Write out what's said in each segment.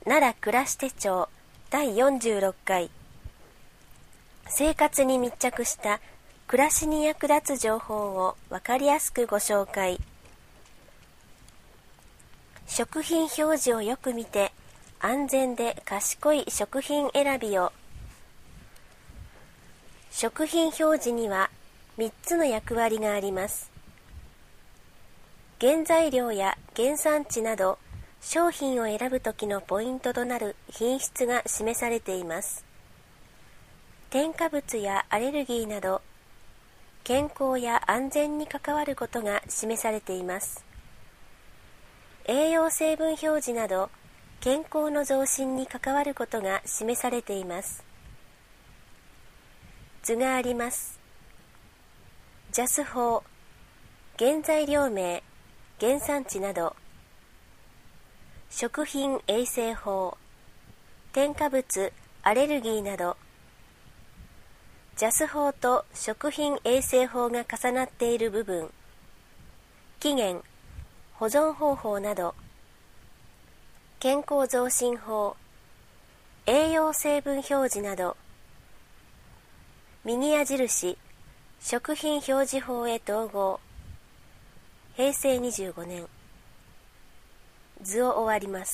奈良暮らし手帳第46回生活に密着した暮らしに役立つ情報を分かりやすくご紹介。食品表示をよく見て安全で賢い食品選びを。食品表示には3つの役割があります。原材料や原産地など商品を選ぶときのポイントとなる品質が示されています。添加物やアレルギーなど健康や安全に関わることが示されています。栄養成分表示など健康の増進に関わることが示されています。図があります。JAS法、原材料名、原産地など、食品衛生法、添加物、アレルギーなど、JAS法と食品衛生法が重なっている部分、期限、保存方法など、健康増進法、栄養成分表示など、右矢印、食品表示法へ統合、平成25年。図を終わります。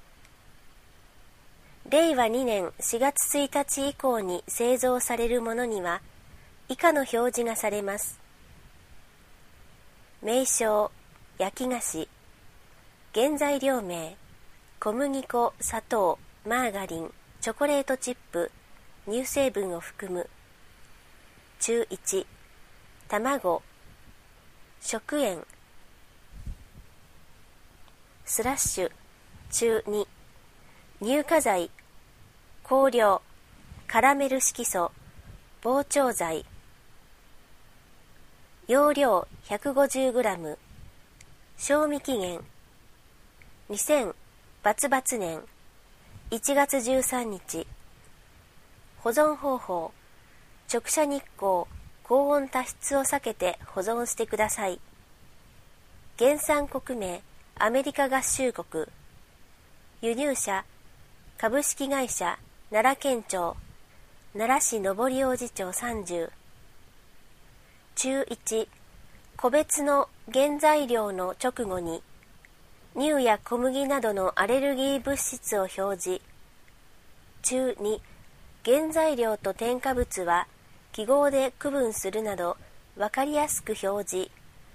令和2年4月1日以降に製造されるものには以下の表示がされます。名称、焼き菓子、原材料名、小麦粉、砂糖、マーガリン、チョコレートチップ、乳成分を含む。中1、卵、食塩、スラッシュ、中2、乳化剤、香料、カラメル色素、膨張剤。容量 150g、賞味期限、2000バツ年1月13日。保存方法、直射日光、高温多湿を避けて保存してください。原産国名、アメリカ合衆国。輸入者、株式会社奈良県庁、奈良市上り王子町30。中1、個別の原材料の直後に乳や小麦などのアレルギー物質を表示。中2、原材料と添加物は記号で区分するなど分かりやすく表示。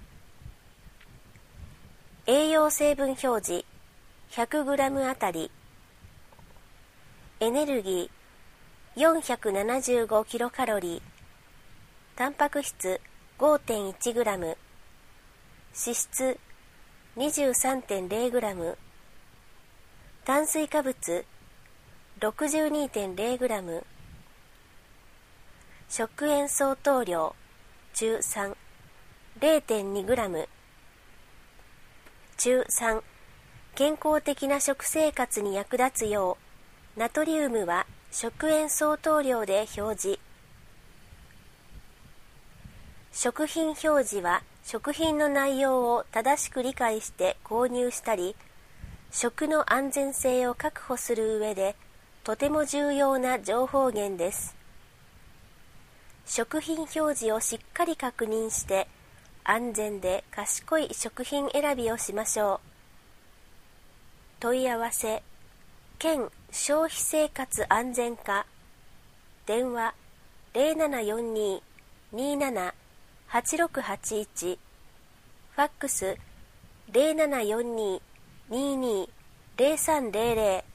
栄養成分表示 100g あたり。エネルギー 475キロカロリー。タンパク質 5.1g。脂質 23.0g。炭水化物 62.0g。食塩相当量中3 0.2g。中3、健康的な食生活に役立つようナトリウムは食塩相当量で表示。食品表示は食品の内容を正しく理解して購入したり、食の安全性を確保する上でとても重要な情報源です。食品表示をしっかり確認して安全で賢い食品選びをしましょう。問い合わせ、県消費生活安全課、電話 0742-27-8681、ファックス 0742-22-0300。